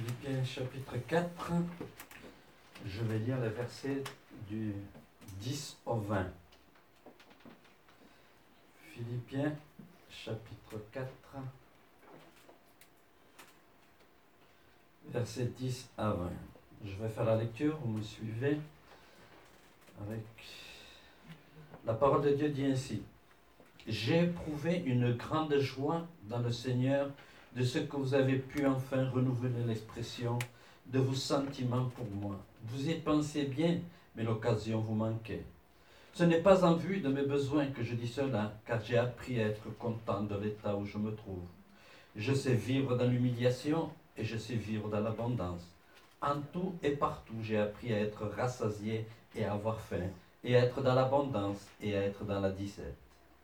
Philippiens chapitre 4, je vais lire les versets du 10 au 20. Philippiens chapitre 4, versets 10 à 20. Je vais faire la lecture, vous me suivez avec la parole de Dieu dit ainsi. J'ai éprouvé une grande joie dans le Seigneur de ce que vous avez pu enfin renouveler l'expression de vos sentiments pour moi. Vous y pensez bien, mais l'occasion vous manquait. Ce n'est pas en vue de mes besoins que je dis cela, car j'ai appris à être content de l'état où je me trouve. Je sais vivre dans l'humiliation et je sais vivre dans l'abondance. En tout et partout, j'ai appris à être rassasié et à avoir faim, et à être dans l'abondance et à être dans la disette.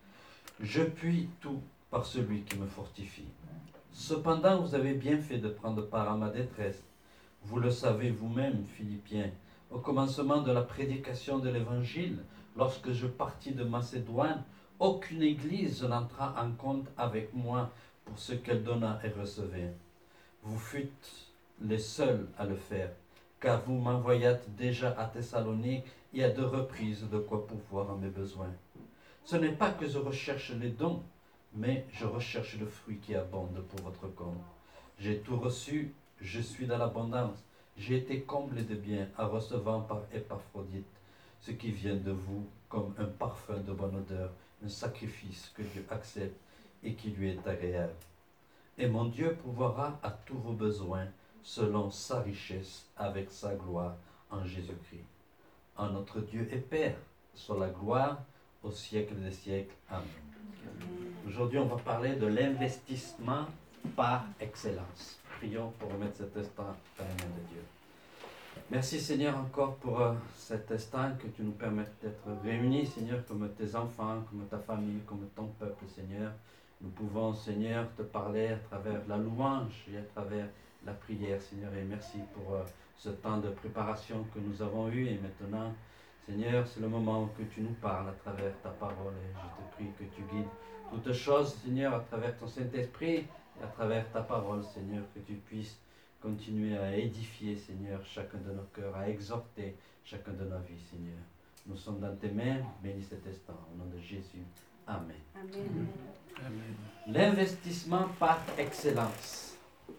Je puis tout par celui qui me fortifie. Cependant, vous avez bien fait de prendre part à ma détresse. Vous le savez vous-même, Philippiens, au commencement de la prédication de l'Évangile, lorsque je partis de Macédoine, aucune église n'entra en compte avec moi pour ce qu'elle donna et recevait. Vous fûtes les seuls à le faire, car vous m'envoyâtes déjà à Thessalonique et à 2 reprises de quoi pourvoir à mes besoins. Ce n'est pas que je recherche les dons, mais je recherche le fruit qui abonde pour votre compte. J'ai tout reçu, je suis dans l'abondance. J'ai été comblé de biens en recevant par Épaphrodite ce qui vient de vous comme un parfum de bonne odeur, un sacrifice que Dieu accepte et qui lui est agréable. Et mon Dieu pourvoira à tous vos besoins selon sa richesse avec sa gloire en Jésus-Christ. En notre Dieu et Père, soit la gloire au siècle des siècles. Amen. Aujourd'hui, on va parler de l'investissement par excellence. Prions pour remettre cet instant dans les mains de Dieu. Merci Seigneur encore pour cet instant que tu nous permettes d'être réunis, Seigneur, comme tes enfants, comme ta famille, comme ton peuple, Seigneur. Nous pouvons, Seigneur, te parler à travers la louange et à travers la prière, Seigneur. Et merci pour ce temps de préparation que nous avons eu. Et maintenant, Seigneur, c'est le moment que tu nous parles à travers ta parole. Et je te prie que tu guides toutes choses, Seigneur, à travers ton Saint-Esprit et à travers ta parole, Seigneur, que tu puisses continuer à édifier, Seigneur, chacun de nos cœurs, à exhorter chacun de nos vies, Seigneur. Nous sommes dans tes mains, bénis cet instant, au nom de Jésus. Amen. Amen. Amen. L'investissement par excellence.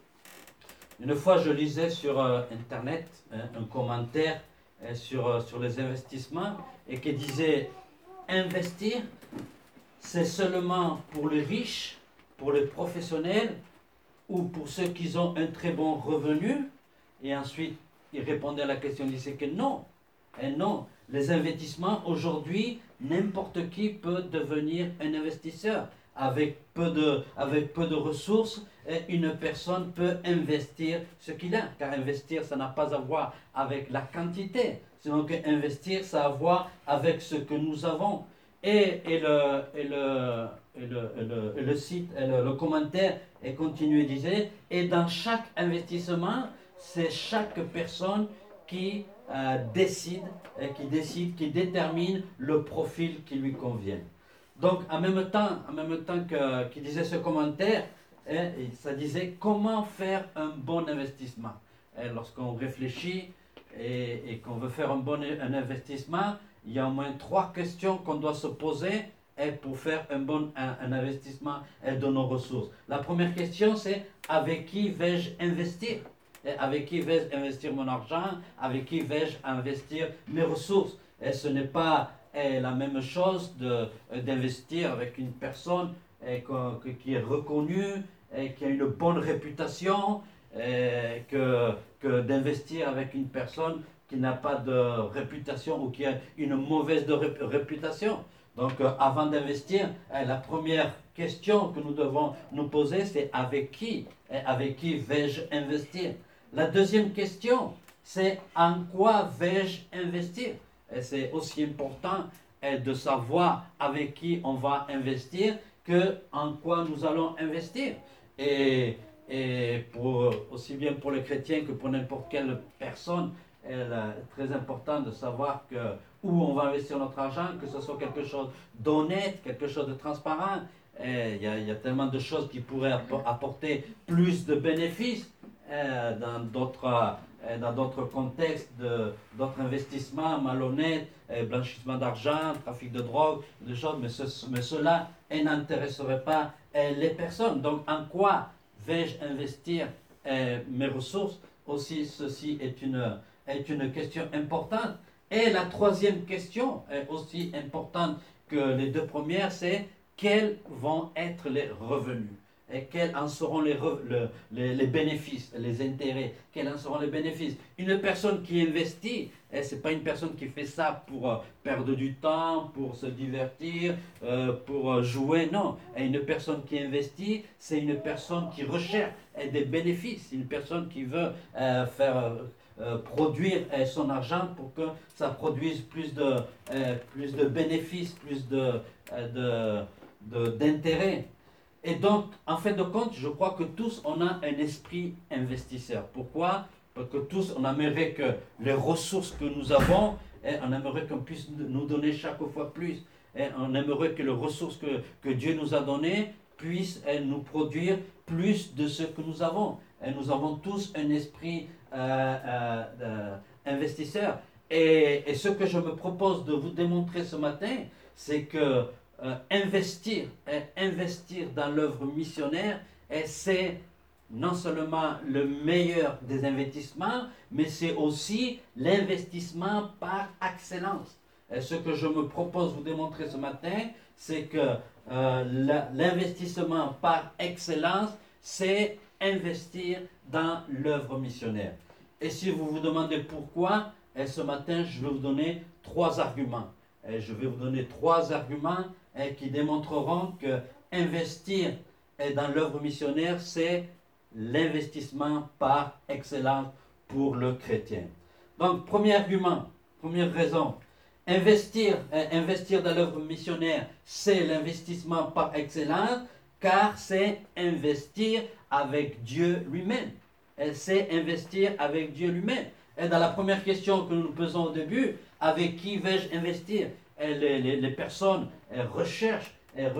Une fois, je lisais sur Internet un commentaire sur les investissements et qui disait « Investir, c'est seulement pour les riches, pour les professionnels ou pour ceux qui ont un très bon revenu ?» Et ensuite, il répondait à la question, il disait que non. Et non, les investissements, aujourd'hui, n'importe qui peut devenir un investisseur. Avec peu de ressources, une personne peut investir ce qu'il a. Car investir, ça n'a pas à voir avec la quantité. Sinon que investir, ça a à voir avec ce que nous avons. Et le site, le commentaire est continué, disait, et dans chaque investissement, c'est chaque personne qui décide, qui détermine le profil qui lui convient. Donc, en même temps qu'il disait ce commentaire, ça disait comment faire un bon investissement. Et lorsqu'on réfléchit et qu'on veut faire un investissement, il y a au moins 3 questions qu'on doit se poser pour faire un investissement de nos ressources. La première question, c'est avec qui vais-je investir? Avec qui vais-je investir mon argent? Avec qui vais-je investir mes ressources? Et ce n'est pas la même chose d'investir avec une personne qui est reconnue, qui a une bonne réputation, que d'investir avec une personne qui n'a pas de réputation ou qui a une mauvaise réputation. Donc avant d'investir, la première question que nous devons nous poser, c'est avec qui vais-je investir? La deuxième question, c'est en quoi vais-je investir? Et c'est aussi important de savoir avec qui on va investir que en quoi nous allons investir. Et aussi bien pour les chrétiens que pour n'importe quelle personne, il est très important de savoir où on va investir notre argent, que ce soit quelque chose d'honnête, quelque chose de transparent. Il y a tellement de choses qui pourraient apporter plus de bénéfices dans d'autres contextes, d'autres investissements malhonnêtes, blanchissement d'argent, trafic de drogue, des choses, mais cela n'intéresserait pas les personnes. Donc, en quoi vais-je investir mes ressources? Aussi, ceci est une question importante. Et la troisième question, aussi importante que les deux premières, c'est quels vont être les revenus et quels en seront les bénéfices, les intérêts, quels en seront les bénéfices. Une personne qui investit, ce n'est pas une personne qui fait ça pour perdre du temps, pour se divertir, pour jouer, non. Et une personne qui investit, c'est une personne qui recherche des bénéfices, une personne qui veut produire son argent pour que ça produise plus de bénéfices, plus d'intérêts. Et donc, en fin de compte, je crois que tous, on a un esprit investisseur. Pourquoi? Parce que tous, on aimerait que les ressources que nous avons, on aimerait qu'on puisse nous donner chaque fois plus. On aimerait que les ressources que Dieu nous a données puissent nous produire plus de ce que nous avons. Et nous avons tous un esprit investisseur. Et ce que je me propose de vous démontrer ce matin, c'est que investir dans l'œuvre missionnaire, c'est non seulement le meilleur des investissements, mais c'est aussi l'investissement par excellence. Et ce que je me propose de vous démontrer ce matin, c'est que l'investissement par excellence, c'est investir dans l'œuvre missionnaire. Et si vous vous demandez pourquoi, ce matin, je vais vous donner 3 arguments. Je vais vous donner 3 arguments qui démontreront que investir dans l'œuvre missionnaire, c'est l'investissement par excellence pour le chrétien. Donc, premier argument, première raison, investir dans l'œuvre missionnaire, c'est l'investissement par excellence, car c'est investir avec Dieu lui-même. C'est investir avec Dieu lui-même. Et dans la première question que nous nous posons au début, avec qui vais-je investir? Les personnes recherchent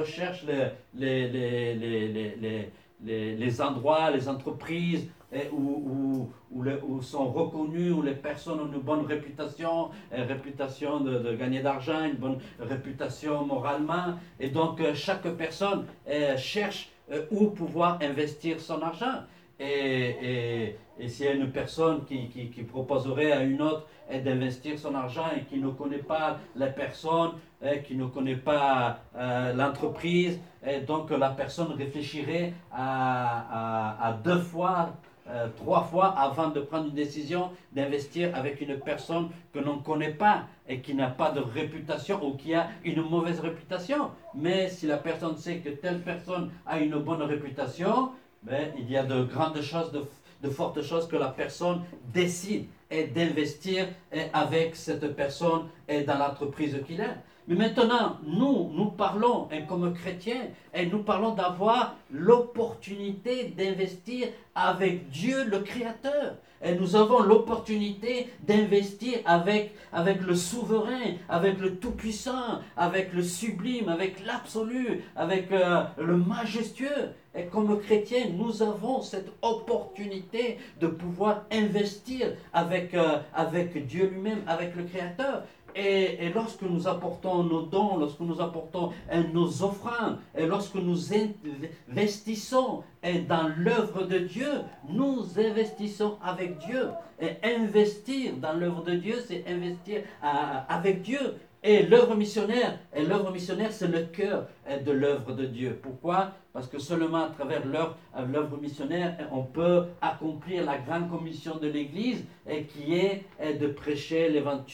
les endroits, les entreprises où sont reconnus, où les personnes ont une bonne réputation, réputation de gagner d'argent, une bonne réputation moralement. Et donc, chaque personne cherche où pouvoir investir son argent. Et s'il y a une personne qui proposerait à une autre d'investir son argent et qui ne connaît pas la personne, qui ne connaît pas l'entreprise, donc la personne réfléchirait à 2 fois, 3 fois avant de prendre une décision d'investir avec une personne que l'on ne connaît pas et qui n'a pas de réputation ou qui a une mauvaise réputation. Mais si la personne sait que telle personne a une bonne réputation, il y a de grandes chances, de fortes chances que la personne décide d'investir avec cette personne dans l'entreprise qu'il a. Mais maintenant, nous parlons comme chrétiens, et nous parlons d'avoir l'opportunité d'investir avec Dieu le Créateur. Et nous avons l'opportunité d'investir avec le souverain, avec le tout-puissant, avec le sublime, avec l'absolu, avec le majestueux. Et comme chrétiens, nous avons cette opportunité de pouvoir investir avec Dieu lui-même, avec le Créateur. Et lorsque nous apportons nos dons, lorsque nous apportons nos offrandes, et lorsque nous investissons dans l'œuvre de Dieu, nous investissons avec Dieu. Et investir dans l'œuvre de Dieu, c'est investir avec Dieu. Et l'œuvre missionnaire, c'est le cœur de l'œuvre de Dieu. Pourquoi? Parce que seulement à travers l'œuvre missionnaire, on peut accomplir la grande commission de l'Église, qui est de prêcher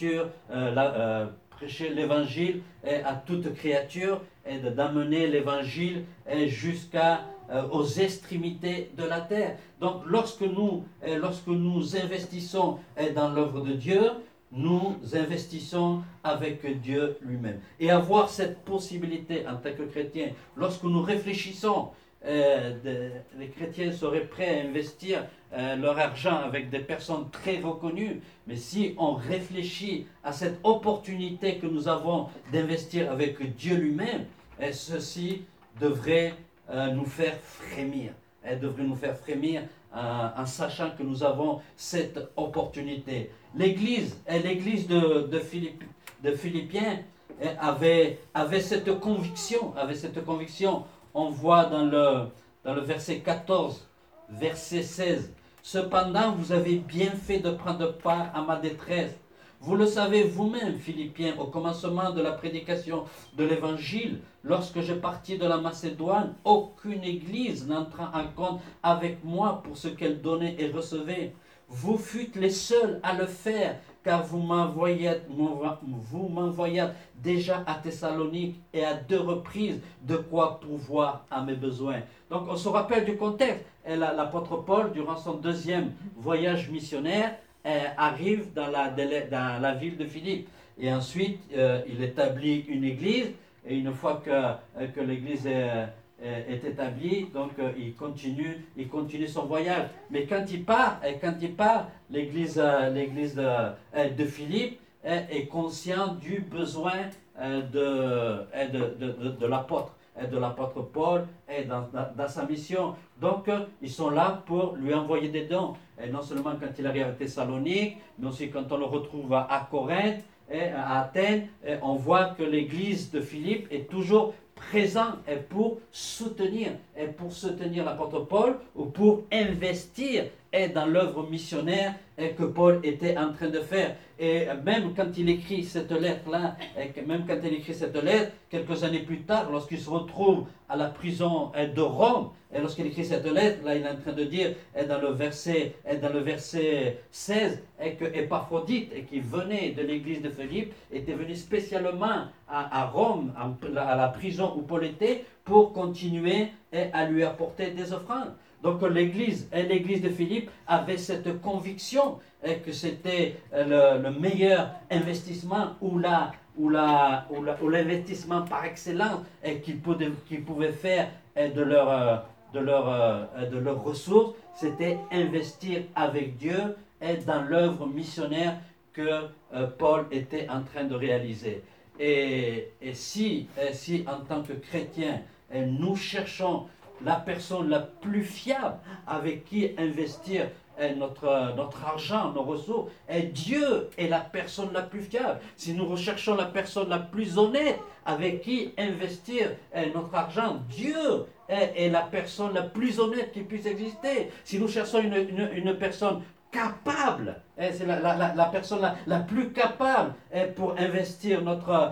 l'évangile à toute créature, et d'amener l'évangile aux extrémités de la terre. Donc lorsque nous investissons dans l'œuvre de Dieu, nous investissons avec Dieu lui-même. Et avoir cette possibilité en tant que chrétien, lorsque nous réfléchissons, les chrétiens seraient prêts à investir leur argent avec des personnes très reconnues, mais si on réfléchit à cette opportunité que nous avons d'investir avec Dieu lui-même, ceci devrait nous faire frémir. elle devrait nous faire frémir en sachant que nous avons cette opportunité. L'église de Philippiens avait cette conviction. On voit dans le verset 14, verset 16. Cependant, vous avez bien fait de prendre part à ma détresse. Vous le savez vous-même, Philippiens, au commencement de la prédication de l'Évangile, lorsque je partis de la Macédoine, aucune église n'entra en compte avec moi pour ce qu'elle donnait et recevait. Vous fûtes les seuls à le faire, car vous m'envoyâtes déjà à Thessalonique et à 2 reprises de quoi pourvoir à mes besoins. Donc on se rappelle du contexte. L'apôtre Paul, durant son 2e voyage missionnaire, arrive dans la ville de Philippe. Et ensuite, il établit une église. Et une fois que l'église est établie, donc il continue son voyage. Mais quand il part, l'église de Philippe est conscient du besoin de l'apôtre Paul et dans sa mission. Donc, ils sont là pour lui envoyer des dons. Et non seulement quand il arrive à Thessalonique, mais aussi quand on le retrouve à Corinthe et à Athènes, on voit que l'église de Philippe est toujours présente pour soutenir l'apôtre Paul ou pour investir dans l'œuvre missionnaire que Paul était en train de faire. Et même quand il écrit cette lettre-là, quelques années plus tard, lorsqu'il se retrouve à la prison de Rome, et lorsqu'il écrit cette lettre, là il est en train de dire dans le verset 16, que Épaphrodite, qui venait de l'église de Philippe, était venu spécialement à Rome, à la prison où Paul était, pour continuer à lui apporter des offrandes. Donc l'église de Philippe avait cette conviction que c'était le meilleur investissement ou l'investissement par excellence qu'ils pouvaient faire de leurs ressources, c'était investir avec Dieu et dans l'œuvre missionnaire que Paul était en train de réaliser. Et si en tant que chrétiens, nous cherchons la personne la plus fiable avec qui investir notre argent, nos ressources, et Dieu est la personne la plus fiable. Si nous recherchons la personne la plus honnête avec qui investir notre argent, Dieu est la personne la plus honnête qui puisse exister. Si nous cherchons une personne capable, c'est la personne la plus capable pour investir notre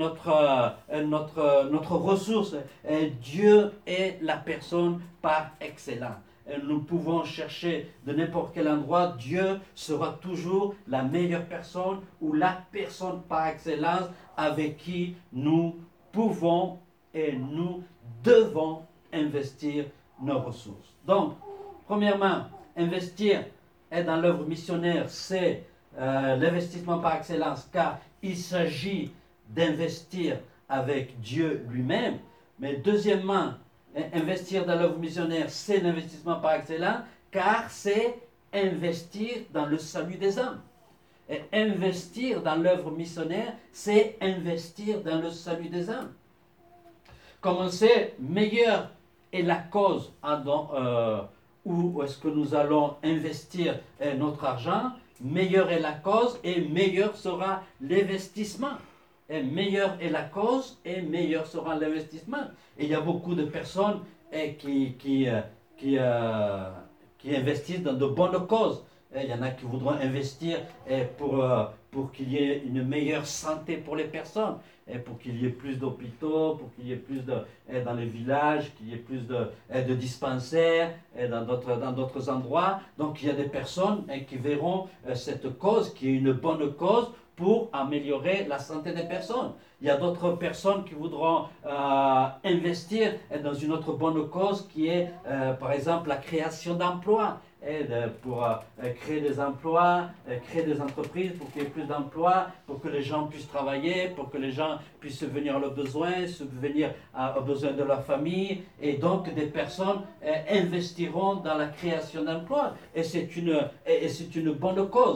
ressource, Dieu est la personne par excellence. Nous pouvons chercher de n'importe quel endroit, Dieu sera toujours la meilleure personne ou la personne par excellence avec qui nous pouvons et nous devons investir nos ressources. Donc, premièrement, investir dans l'œuvre missionnaire, c'est l'investissement par excellence, car il s'agit d'investir avec Dieu lui-même. Mais deuxièmement, investir dans l'œuvre missionnaire, c'est l'investissement par excellence, car c'est investir dans le salut des âmes. Et investir dans l'œuvre missionnaire, c'est investir dans le salut des âmes. Comme on sait, meilleure est la cause où est-ce que nous allons investir notre argent, meilleure est la cause et meilleur sera l'investissement. Et meilleure est la cause et meilleur sera l'investissement. Et il y a beaucoup de personnes qui investissent dans de bonnes causes. Il y en a qui voudront investir pour qu'il y ait une meilleure santé pour les personnes, pour qu'il y ait plus d'hôpitaux, pour qu'il y ait plus dans les villages, qu'il y ait plus de dispensaires dans d'autres endroits. Donc il y a des personnes qui verront cette cause qui est une bonne cause pour améliorer la santé des personnes. Il y a d'autres personnes qui voudront investir dans une autre bonne cause qui est par exemple la création d'emplois. Pour créer des emplois, créer des entreprises, pour qu'il y ait plus d'emplois, pour que les gens puissent travailler, pour que les gens puissent subvenir à leurs besoins, subvenir aux besoins de leur famille. Et donc des personnes investiront dans la création d'emplois. Et c'est une bonne cause.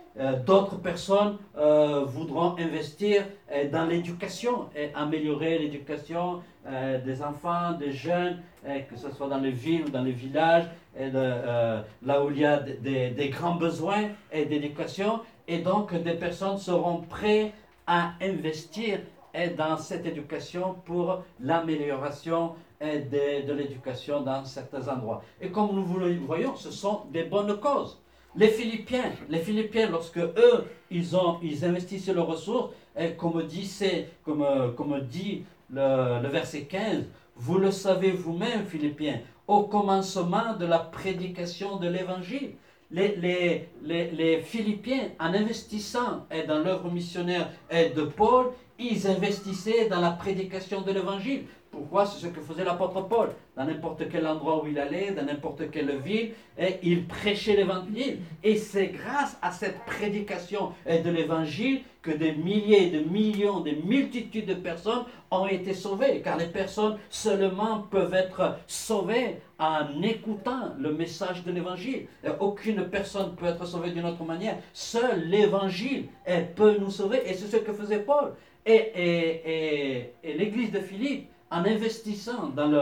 D'autres personnes voudront investir dans l'éducation et améliorer l'éducation des enfants, des jeunes, que ce soit dans les villes ou dans les villages, là où il y a des grands besoins d'éducation. Et donc, des personnes seront prêtes à investir dans cette éducation pour l'amélioration de l'éducation dans certains endroits. Et comme nous le voyons, ce sont des bonnes causes. Les Philippiens, lorsque eux, ils investissent leurs ressources, et comme dit le verset 15, vous le savez vous-même, Philippiens, au commencement de la prédication de l'Évangile. Les Philippiens, en investissant dans l'œuvre missionnaire de Paul, ils investissaient dans la prédication de l'Évangile. Pourquoi? C'est ce que faisait l'apôtre Paul. Dans n'importe quel endroit où il allait, dans n'importe quelle ville, il prêchait l'Évangile. Et c'est grâce à cette prédication de l'Évangile que des milliers, de millions, des multitudes de personnes ont été sauvées. Car les personnes seulement peuvent être sauvées en écoutant le message de l'Évangile. Aucune personne peut être sauvée d'une autre manière. Seul l'Évangile peut nous sauver. Et c'est ce que faisait Paul. Et l'église de Philippe, en investissant dans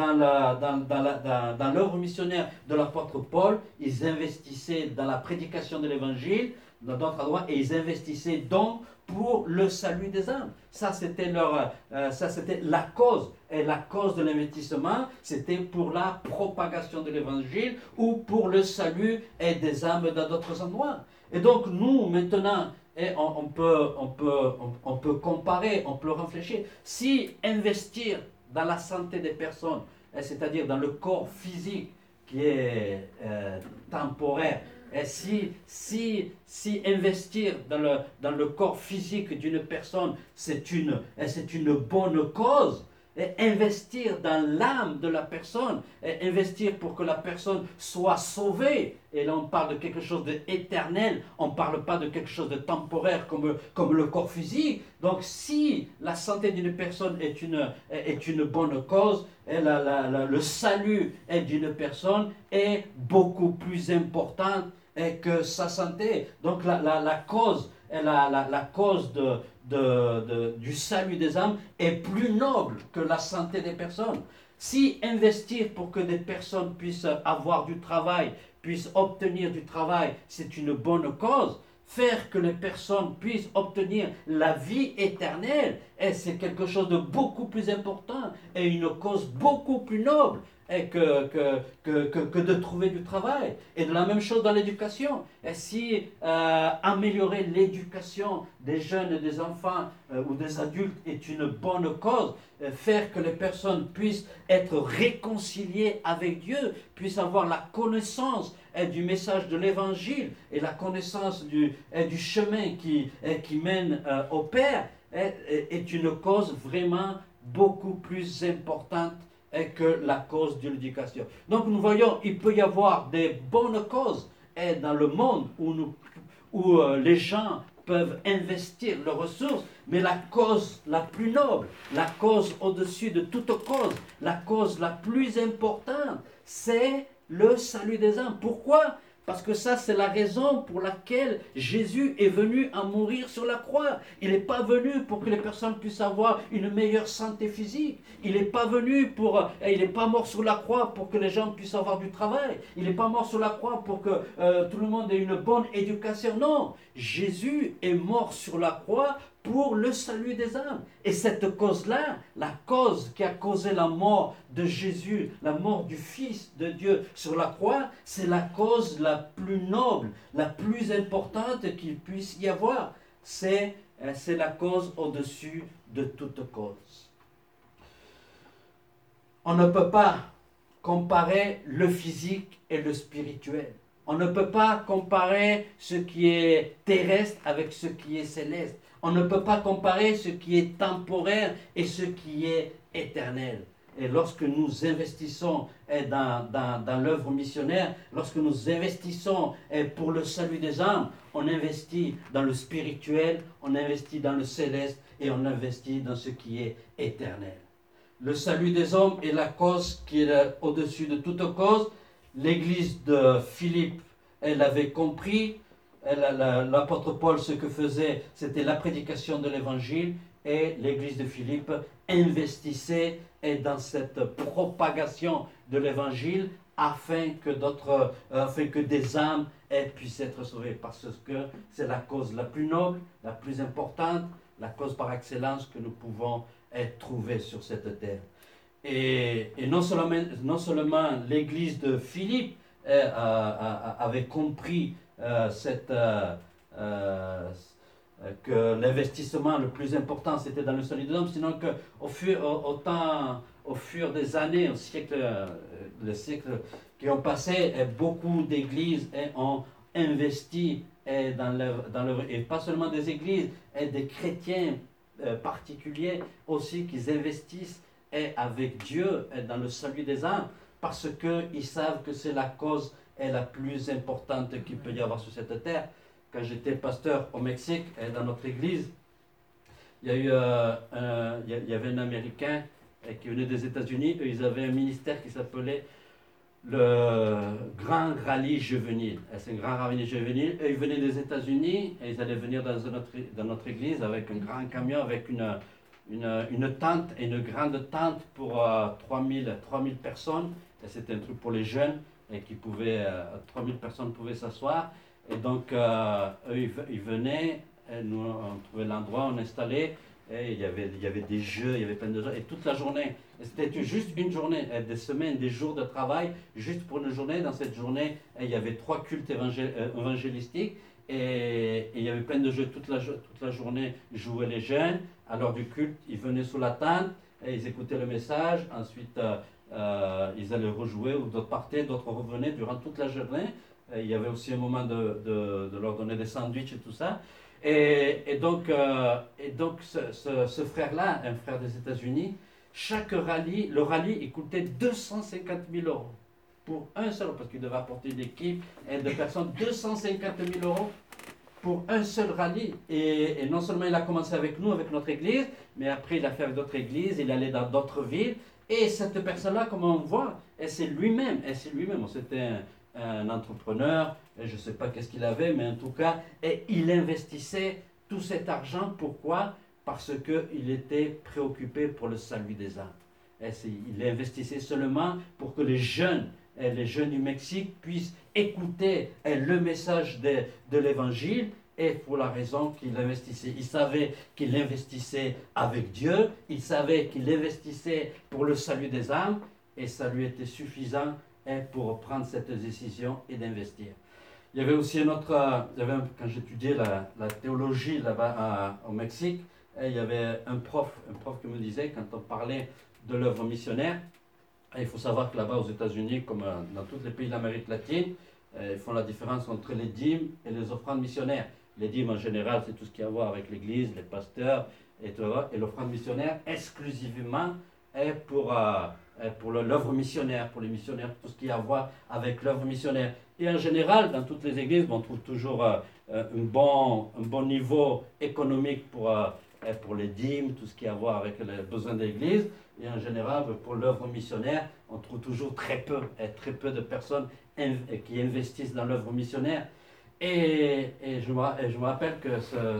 l'œuvre missionnaire de l'apôtre Paul, ils investissaient dans la prédication de l'Évangile, dans d'autres endroits, et ils investissaient donc pour le salut des âmes. Ça, c'était la cause. Et la cause de l'investissement, c'était pour la propagation de l'Évangile ou pour le salut des âmes dans d'autres endroits. Et donc, nous, maintenant, et on peut comparer, on peut réfléchir. Si investir dans la santé des personnes, c'est-à-dire dans le corps physique qui est temporaire, et si investir dans le corps physique d'une personne, c'est une bonne cause, et investir dans l'âme de la personne, et investir pour que la personne soit sauvée, et là on parle de quelque chose d'éternel, on ne parle pas de quelque chose de temporaire comme le corps physique. Donc si la santé d'une personne est une bonne cause, et le salut d'une personne est beaucoup plus important que sa santé. Donc la cause du salut des âmes est plus noble que la santé des personnes. Si investir pour que des personnes puissent avoir du travail, puissent obtenir du travail, c'est une bonne cause, faire que les personnes puissent obtenir la vie éternelle, c'est quelque chose de beaucoup plus important et une cause beaucoup plus noble que de trouver du travail. Et de la même chose dans l'éducation. Et si améliorer l'éducation des jeunes et des enfants ou des adultes est une bonne cause, faire que les personnes puissent être réconciliées avec Dieu, puissent avoir la connaissance du message de l'Évangile et la connaissance du chemin qui mène au Père, est une cause vraiment beaucoup plus importante que la cause de l'éducation. Donc nous voyons, il peut y avoir des bonnes causes dans le monde où les gens peuvent investir leurs ressources, mais la cause la plus noble, la cause au-dessus de toute cause, la cause la plus importante, c'est le salut des âmes. Pourquoi? Parce que ça, c'est la raison pour laquelle Jésus est venu à mourir sur la croix. Il n'est pas venu pour que les personnes puissent avoir une meilleure santé physique. Il n'est pas mort sur la croix pour que les gens puissent avoir du travail. Il n'est pas mort sur la croix pour que tout le monde ait une bonne éducation. Non, Jésus est mort sur la croix pour le salut des âmes. Et cette cause-là, la cause qui a causé la mort de Jésus, la mort du Fils de Dieu sur la croix, c'est la cause la plus noble, la plus importante qu'il puisse y avoir. C'est la cause au-dessus de toute cause. On ne peut pas comparer le physique et le spirituel. On ne peut pas comparer ce qui est terrestre avec ce qui est céleste. On ne peut pas comparer ce qui est temporaire et ce qui est éternel. Et lorsque nous investissons dans l'œuvre missionnaire, lorsque nous investissons pour le salut des âmes, on investit dans le spirituel, on investit dans le céleste et on investit dans ce qui est éternel. Le salut des hommes est la cause qui est au-dessus de toute cause. L'église de Philippe, elle avait compris l'apôtre Paul, ce que faisait, c'était la prédication de l'évangile, et l'église de Philippe investissait dans cette propagation de l'évangile afin que des âmes puissent être sauvées, parce que c'est la cause la plus noble, la plus importante, la cause par excellence que nous pouvons trouver sur cette terre. Et non seulement l'église de Philippe avait compris que l'investissement le plus important c'était dans le salut des hommes, sinon qu'au fur des années, les siècles qui ont passé, beaucoup d'églises ont investi dans l'œuvre, et pas seulement des églises, et des chrétiens particuliers aussi qui investissent avec Dieu dans le salut des âmes, parce qu'ils savent que c'est la cause la plus importante qu'il peut y avoir sur cette terre. Quand j'étais pasteur au Mexique, dans notre église, il y avait un Américain qui venait des États-Unis, et ils avaient un ministère qui s'appelait le Grand Rallye Juvénile. C'est un grand rallye juvénile, et ils venaient des États-Unis, et ils allaient venir dans notre église avec un grand camion, avec une tente, et une grande tente pour 3000 personnes, et c'était un truc pour les jeunes, et 3000 personnes pouvaient s'asseoir. Et donc, eux, ils venaient, nous, on trouvait l'endroit, on installait, et il y avait des jeux, il y avait plein de jeux, et toute la journée. Et c'était juste une journée, des semaines, des jours de travail, juste pour une journée. Dans cette journée, il y avait 3 cultes évangélistiques, et il y avait plein de jeux toute la journée. Jouaient les jeunes, à l'heure du culte, ils venaient sous la tente, et ils écoutaient le message, ensuite ils allaient rejouer, ou d'autres partaient, d'autres revenaient durant toute la journée. Il y avait aussi un moment de leur donner des sandwichs et tout ça. Et donc ce frère-là, un frère des États-Unis, le rallye, il coûtait 250 000 € pour un seul, parce qu'il devait apporter une équipe de personnes, 250 000 € pour un seul rallye. Et non seulement il a commencé avec nous, avec notre église, mais après il a fait avec d'autres églises, il allait dans d'autres villes. Et cette personne-là, comme on voit, c'est lui-même. C'était un entrepreneur, et je ne sais pas qu'est-ce qu'il avait, mais en tout cas, et il investissait tout cet argent. Pourquoi? Parce qu'il était préoccupé pour le salut des âmes. Il investissait seulement pour que les jeunes du Mexique puissent écouter le message de l'évangile, et pour la raison qu'il investissait. Il savait qu'il investissait avec Dieu, il savait qu'il investissait pour le salut des âmes, et ça lui était suffisant pour prendre cette décision et d'investir. Il y avait aussi quand j'étudiais la théologie là-bas au Mexique, il y avait un prof qui me disait, quand on parlait de l'œuvre missionnaire, il faut savoir que là-bas aux États-Unis, comme dans tous les pays d'Amérique latine, ils font la différence entre les dîmes et les offrandes missionnaires. Les dîmes en général, c'est tout ce qui a à voir avec l'église, les pasteurs, et l'offrande missionnaire exclusivement est pour l'œuvre missionnaire, pour les missionnaires, tout ce qui a à voir avec l'œuvre missionnaire. Et en général, dans toutes les églises, on trouve toujours un bon niveau économique pour les dîmes, tout ce qui a à voir avec les besoins de l'église. Et en général, pour l'œuvre missionnaire, on trouve toujours très peu de personnes qui investissent dans l'œuvre missionnaire. Et je me rappelle que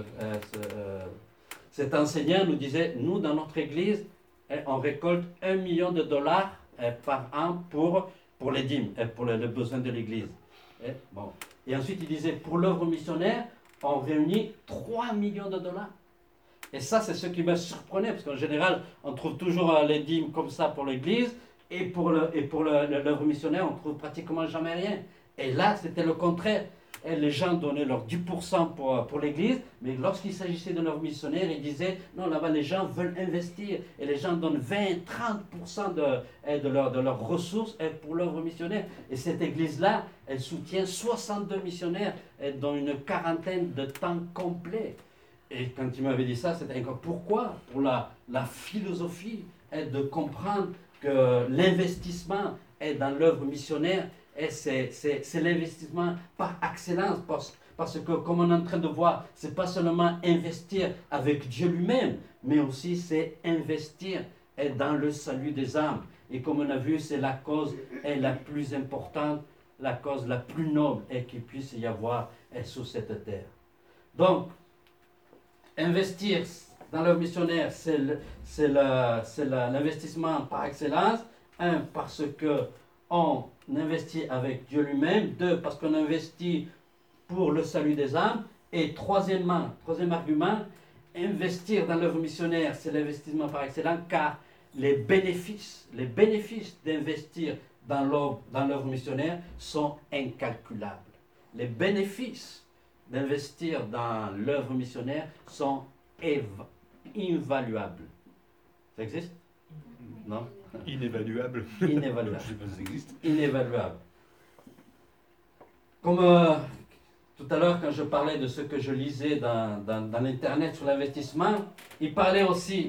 cet enseignant nous disait, nous, dans notre église, on récolte $1 million par an pour les dîmes, pour les besoins de l'église. Et ensuite, il disait, pour l'œuvre missionnaire, on réunit $3 millions. Et ça, c'est ce qui me surprenait, parce qu'en général, on trouve toujours les dîmes comme ça pour l'église, et pour l'œuvre missionnaire, on ne trouve pratiquement jamais rien. Et là, c'était le contraire. Et les gens donnaient leur 10% pour l'église, mais lorsqu'il s'agissait de l'œuvre missionnaire, ils disaient, non, là-bas, les gens veulent investir, et les gens donnent 20-30% de leurs ressources pour l'œuvre missionnaire. Et cette église-là, elle soutient 62 missionnaires, dans une quarantaine de temps complet. Et quand il m'avait dit ça, c'était encore pourquoi? Pour la philosophie de comprendre que l'investissement dans l'œuvre missionnaire, c'est l'investissement par excellence, parce que comme on est en train de voir, c'est pas seulement investir avec Dieu lui-même, mais aussi c'est investir dans le salut des âmes. Et comme on a vu, c'est la cause la plus importante la cause la plus noble qu'il puisse y avoir sur cette terre. Donc, investir dans l'œuvre missionnaire, c'est l'investissement par excellence. Un, parce qu'on investit avec Dieu lui-même. Deux, parce qu'on investit pour le salut des âmes. Et troisième argument, investir dans l'œuvre missionnaire, c'est l'investissement par excellence, car les bénéfices d'investir dans l'œuvre missionnaire sont incalculables. Les bénéfices d'investir dans l'œuvre missionnaire sont invaluables. Ça existe? Non? Inévaluable. Inévaluable. Je sais pas si ça existe. Inévaluable. Comme tout à l'heure, quand je parlais de ce que je lisais dans l'Internet sur l'investissement, il parlait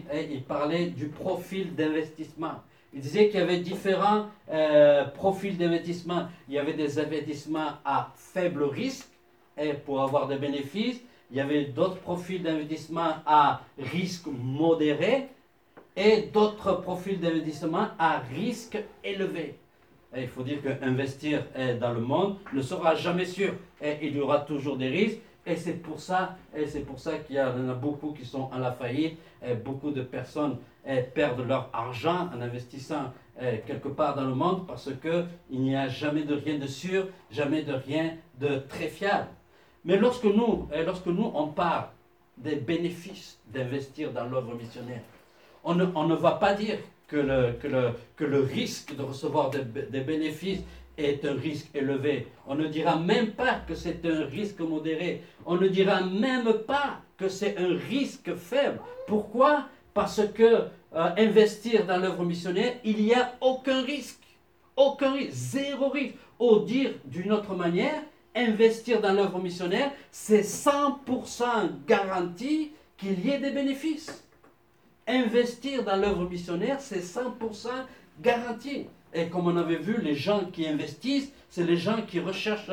du profil d'investissement. Il disait qu'il y avait différents profils d'investissement. Il y avait des investissements à faible risque pour avoir des bénéfices. Il y avait d'autres profils d'investissement à risque modéré et d'autres profils d'investissement à risque élevé. Et il faut dire qu'investir dans le monde ne sera jamais sûr. Et il y aura toujours des risques. Et c'est pour ça qu'il y en a beaucoup qui sont à la faillite. Et beaucoup de personnes perdent leur argent en investissant quelque part dans le monde parce qu'il n'y a jamais de rien de sûr, jamais de rien de très fiable. Mais lorsque nous on parle des bénéfices d'investir dans l'œuvre missionnaire, on ne va pas dire que le risque de recevoir des bénéfices est un risque élevé. On ne dira même pas que c'est un risque modéré. On ne dira même pas que c'est un risque faible. Pourquoi? Parce que investir dans l'œuvre missionnaire, il n'y a aucun risque. Aucun risque, zéro risque. Ou dire d'une autre manière, investir dans l'œuvre missionnaire, c'est 100% garanti qu'il y ait des bénéfices. Investir dans l'œuvre missionnaire, c'est 100% garanti. Et comme on avait vu, les gens qui investissent, c'est les gens qui recherchent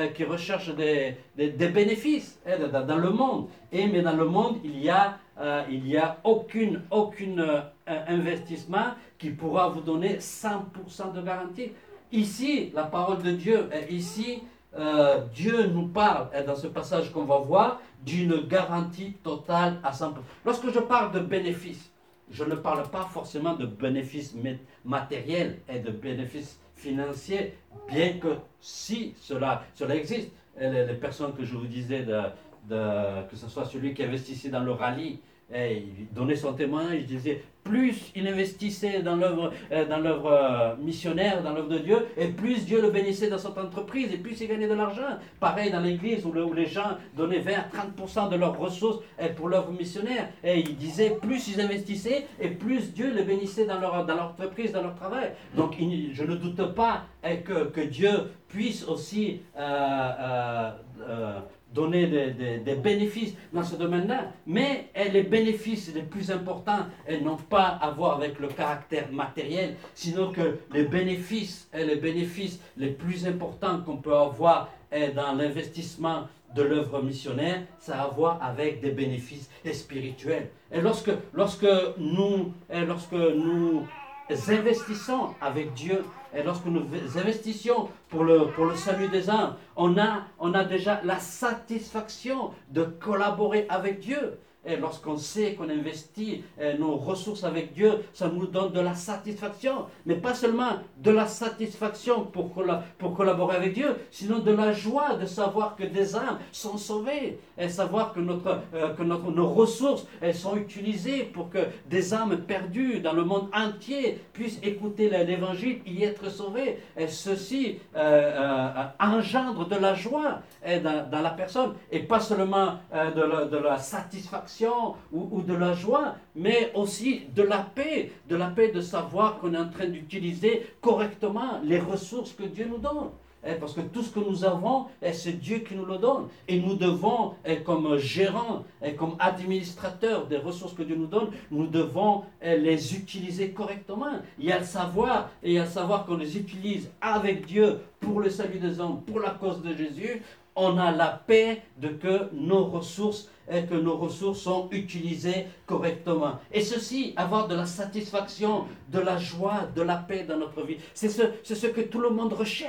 des bénéfices dans le monde. Mais dans le monde, il y a aucun investissement qui pourra vous donner 100% de garantie. Ici, la parole de Dieu, Dieu nous parle, dans ce passage qu'on va voir, d'une garantie totale à 100%. Lorsque je parle de bénéfices, je ne parle pas forcément de bénéfices matériels et de bénéfices financiers, bien que si cela existe. Les personnes que je vous disais, que ce soit celui qui investissait dans le rallye, il donnait son témoignage, il disait plus il investissait dans l'œuvre missionnaire, dans l'œuvre de Dieu, et plus Dieu le bénissait dans cette entreprise, et plus il gagnait de l'argent. Pareil dans l'église où les gens donnaient 20 à 30% de leurs ressources pour l'œuvre missionnaire. Et il disait plus ils investissaient, et plus Dieu les bénissait dans leur entreprise, dans leur travail. Donc je ne doute pas que Dieu puisse aussi donner des bénéfices dans ce domaine-là, mais les bénéfices les plus importants n'ont pas à voir avec le caractère matériel, sinon que les bénéfices les plus importants qu'on peut avoir dans l'investissement de l'œuvre missionnaire, ça a à voir avec des bénéfices spirituels. Et lorsque nous investissons avec Dieu, et lorsque nous investissions pour le salut des âmes, on a déjà la satisfaction de collaborer avec Dieu. Et lorsqu'on sait qu'on investit nos ressources avec Dieu, ça nous donne de la satisfaction. Mais pas seulement de la satisfaction pour collaborer avec Dieu, sinon de la joie de savoir que des âmes sont sauvées. Et savoir que nos ressources sont utilisées pour que des âmes perdues dans le monde entier puissent écouter l'évangile et y être sauvées. Et ceci engendre de la joie dans la personne. Et pas seulement de la satisfaction ou de la joie, mais aussi de la paix de savoir qu'on est en train d'utiliser correctement les ressources que Dieu nous donne. Parce que tout ce que nous avons, c'est Dieu qui nous le donne. Et nous devons, comme gérants, comme administrateurs des ressources que Dieu nous donne, nous devons les utiliser correctement. Il y a le savoir qu'on les utilise avec Dieu pour le salut des hommes, pour la cause de Jésus. On a la paix de que nos ressources sont utilisées correctement. Et ceci, avoir de la satisfaction, de la joie, de la paix dans notre vie, c'est ce que tout le monde recherche.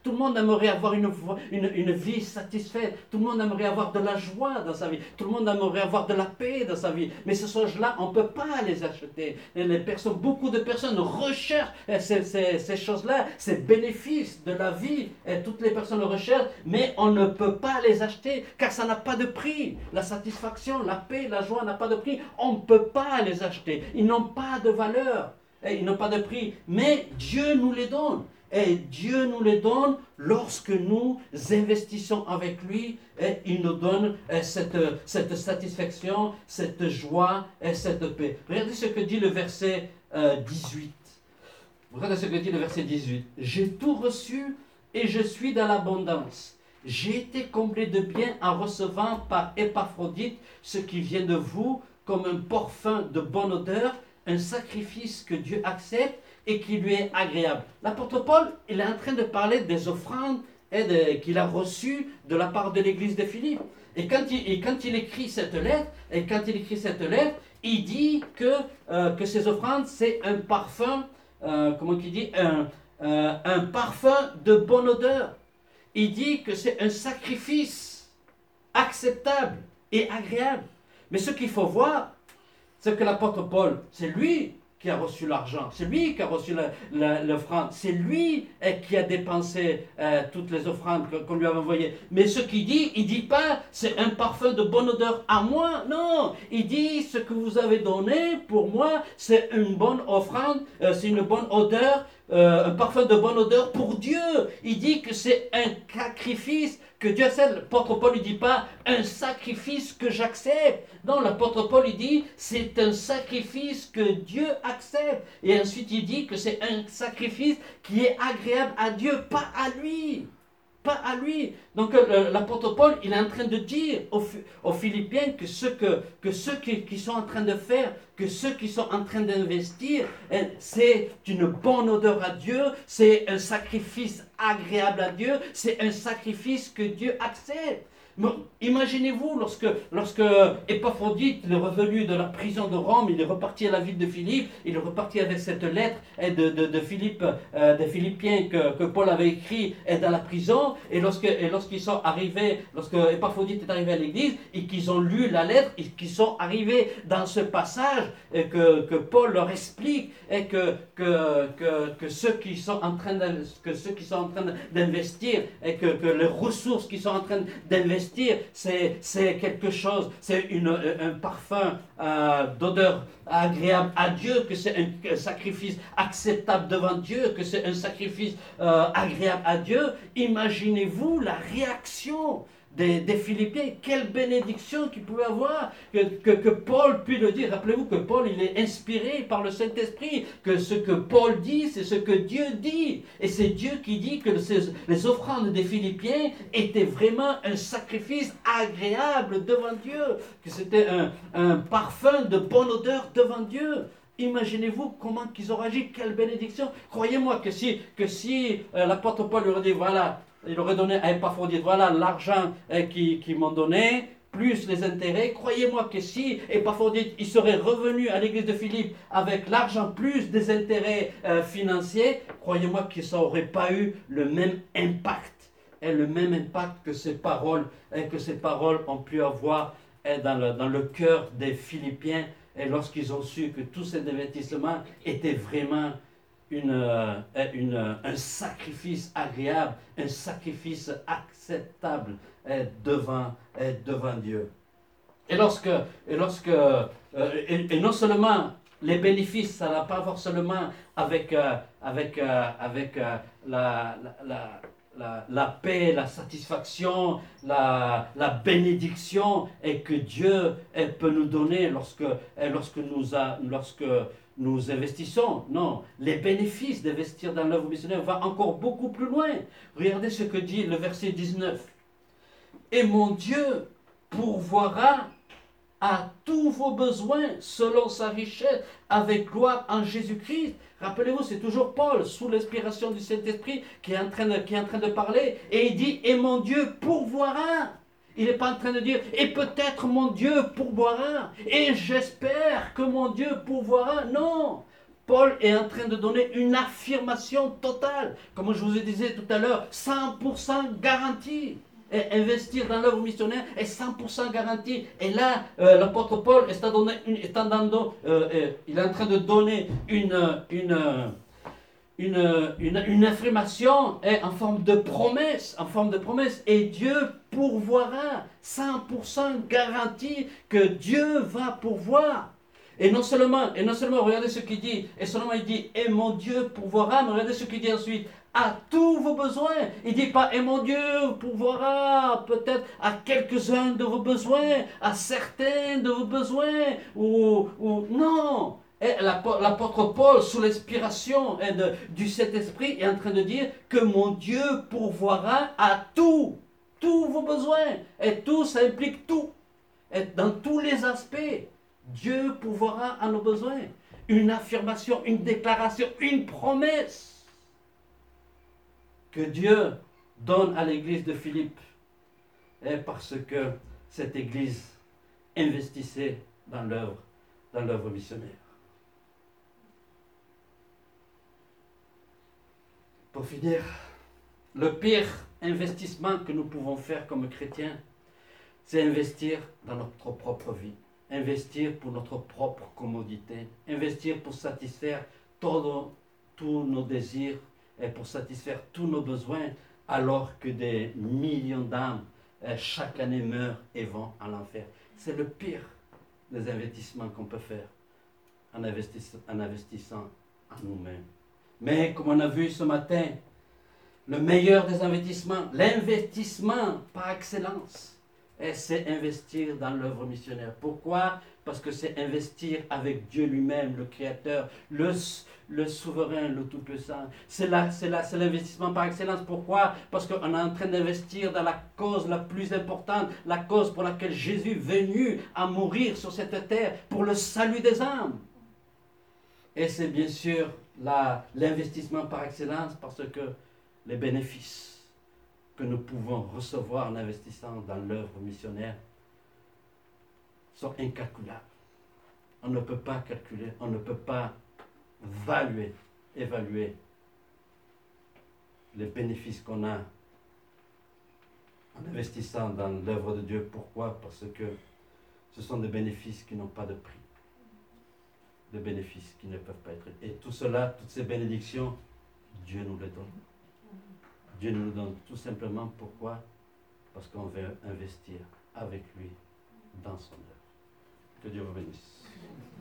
Tout le monde aimerait avoir une vie satisfaite. Tout le monde aimerait avoir de la joie dans sa vie. Tout le monde aimerait avoir de la paix dans sa vie. Mais ces choses-là, on ne peut pas les acheter. Beaucoup de personnes recherchent ces choses-là, ces bénéfices de la vie. Et toutes les personnes le recherchent, mais on ne peut pas les acheter car ça n'a pas de prix. La satisfaction, la paix, la joie n'a pas de prix. On ne peut pas les acheter. Ils n'ont pas de valeur. Et ils n'ont pas de prix. Mais Dieu nous les donne. Et Dieu nous les donne lorsque nous investissons avec lui. Et il nous donne cette satisfaction, cette joie et cette paix. Regardez ce que dit le verset 18. Regardez ce que dit le verset 18. J'ai tout reçu et je suis dans l'abondance. J'ai été comblé de bien en recevant par Épaphrodite ce qui vient de vous comme un parfum de bonne odeur, un sacrifice que Dieu accepte et qui lui est agréable. L'apôtre Paul, il est en train de parler des offrandes qu'il a reçues de la part de l'église de Philippe. Et quand il écrit cette lettre, il dit que ces offrandes, c'est un parfum, un parfum de bonne odeur. Il dit que c'est un sacrifice acceptable et agréable. Mais ce qu'il faut voir, c'est que l'apôtre Paul, c'est lui qui a reçu l'argent, c'est lui qui a reçu l'offrande, c'est lui qui a dépensé toutes les offrandes qu'on lui avait envoyées. Mais ce qu'il dit, il ne dit pas c'est un parfum de bonne odeur à moi, non, il dit ce que vous avez donné pour moi, c'est une bonne offrande, c'est une bonne odeur, un parfum de bonne odeur pour Dieu. Il dit que c'est un sacrifice que Dieu accepte. L'apôtre Paul ne dit pas un sacrifice que j'accepte. Non, l'apôtre Paul il dit c'est un sacrifice que Dieu accepte. Et ensuite il dit que c'est un sacrifice qui est agréable à Dieu, pas à lui. Pas à lui. Donc l'apôtre Paul, il est en train de dire aux Philippiens que ceux qui sont en train de faire, que ceux qui sont en train d'investir, c'est une bonne odeur à Dieu, c'est un sacrifice agréable à Dieu, c'est un sacrifice que Dieu accepte. Imaginez-vous lorsque Épaphrodite est revenu de la prison de Rome, il est reparti à la ville de Philippe, il est reparti avec cette lettre de Philippe, des Philippiens que Paul avait écrit dans la prison, et lorsqu'ils sont arrivés, lorsque Épaphrodite est arrivé à l'église, et qu'ils ont lu la lettre, et qu'ils sont arrivés dans ce passage que Paul leur explique, et que ceux qui sont en train d'investir, et que les ressources qu'ils sont en train d'investir, c'est quelque chose, c'est un parfum d'odeur agréable à Dieu, que c'est un sacrifice acceptable devant Dieu, que c'est un sacrifice agréable à Dieu. Imaginez-vous la réaction des Philippiens, quelle bénédiction qu'ils pouvaient avoir, que Paul puisse le dire. Rappelez-vous que Paul, il est inspiré par le Saint-Esprit, que ce que Paul dit, c'est ce que Dieu dit. Et c'est Dieu qui dit que les offrandes des Philippiens étaient vraiment un sacrifice agréable devant Dieu, que c'était un parfum de bonne odeur devant Dieu. Imaginez-vous comment qu'ils ont agi, quelle bénédiction. Croyez-moi que si l'apôtre Paul lui aurait dit, voilà, il aurait donné à Épaphrodite, voilà l'argent qu'ils m'ont donné, plus les intérêts. Croyez-moi que si Épaphrodite, il serait revenu à l'église de Philippe avec l'argent plus des intérêts financiers, croyez-moi que ça n'aurait pas eu le même impact. Et le même impact que ces paroles ont pu avoir dans le cœur des Philippiens, et lorsqu'ils ont su que tous ces investissements étaient vraiment un sacrifice agréable, un sacrifice acceptable devant Dieu. Et non seulement les bénéfices, ça n'a pas forcément avec la paix, la satisfaction, la bénédiction et que Dieu peut nous donner lorsque nous investissons. Non, les bénéfices d'investir dans l'œuvre missionnaire vont encore beaucoup plus loin. Regardez ce que dit le verset 19. Et mon Dieu pourvoira à tous vos besoins selon sa richesse avec gloire en Jésus-Christ. Rappelez-vous, c'est toujours Paul, sous l'inspiration du Saint-Esprit, qui est en train de parler. Et il dit, et mon Dieu pourvoira. Il n'est pas en train de dire, et peut-être mon Dieu pourvoira, et j'espère que mon Dieu pourvoira. Non, Paul est en train de donner une affirmation totale. Comme je vous ai disais tout à l'heure, 100% garantie. Et investir dans l'œuvre missionnaire est 100% garanti. Et là, l'apôtre Paul il est en train de donner une affirmation en forme de promesse, et Dieu pourvoira, 100% garanti que Dieu va pourvoir. Et non seulement, regardez ce qu'il dit, il dit, et mon Dieu pourvoira, mais regardez ce qu'il dit ensuite, à tous vos besoins. Il ne dit pas, et mon Dieu pourvoira peut-être à quelques-uns de vos besoins, à certains de vos besoins, ou non. Et l'apôtre Paul, sous l'inspiration du Saint-Esprit, est en train de dire que mon Dieu pourvoira à tous vos besoins. Et tout, ça implique tout. Et dans tous les aspects, Dieu pourvoira à nos besoins. Une affirmation, une déclaration, une promesse que Dieu donne à l'église de Philippe. Et parce que cette église investissait dans l'œuvre missionnaire. Pour finir, le pire investissement que nous pouvons faire comme chrétiens, c'est investir dans notre propre vie, investir pour notre propre commodité, investir pour satisfaire tous nos désirs et pour satisfaire tous nos besoins, alors que des millions d'âmes chaque année meurent et vont à l'enfer. C'est le pire des investissements qu'on peut faire en investissant en nous-mêmes. Mais comme on a vu ce matin, le meilleur des investissements, l'investissement par excellence, c'est investir dans l'œuvre missionnaire. Pourquoi? Parce que c'est investir avec Dieu lui-même, le Créateur, le souverain, le Tout-Puissant. C'est l'investissement par excellence. Pourquoi? Parce qu'on est en train d'investir dans la cause la plus importante, la cause pour laquelle Jésus est venu à mourir sur cette terre, pour le salut des âmes. Et c'est bien sûr l'investissement par excellence, parce que les bénéfices que nous pouvons recevoir en investissant dans l'œuvre missionnaire sont incalculables. On ne peut pas calculer, on ne peut pas évaluer les bénéfices qu'on a en investissant dans l'œuvre de Dieu. Pourquoi? Parce que ce sont des bénéfices qui n'ont pas de prix. Des bénéfices qui ne peuvent pas être. Et tout cela, toutes ces bénédictions, Dieu nous les donne. Dieu nous donne tout simplement pourquoi? Parce qu'on veut investir avec lui dans son œuvre. Que Dieu vous bénisse.